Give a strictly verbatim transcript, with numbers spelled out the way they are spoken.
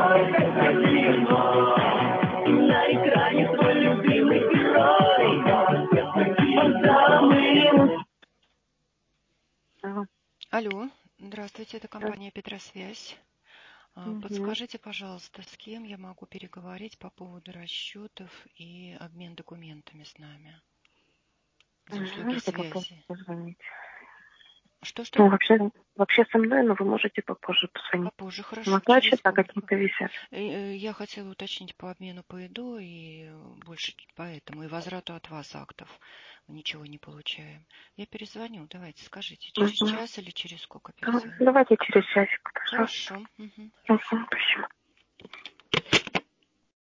На экране твой любимый герой. Алло. Алло, здравствуйте, это компания Петросвязь. Угу. Подскажите, пожалуйста, с кем я могу переговорить по поводу расчетов и обмен документами с нами за услуги Можете попозже связи? позвонить? Что-что? Ну, вообще, вообще со мной, но вы можете попозже позвонить. Попозже, У хорошо. нас Через счета сколько? какие-то висят. Э, э, Я хотела уточнить по обмену по ИДО и больше поэтому, и возврату от вас актов. Мы ничего не получаем. Я перезвоню, давайте, скажите, через Угу. час или через сколько перезвоню? Давайте через часик, пожалуйста. Хорошо. Мгм, Угу, хорошо. спасибо.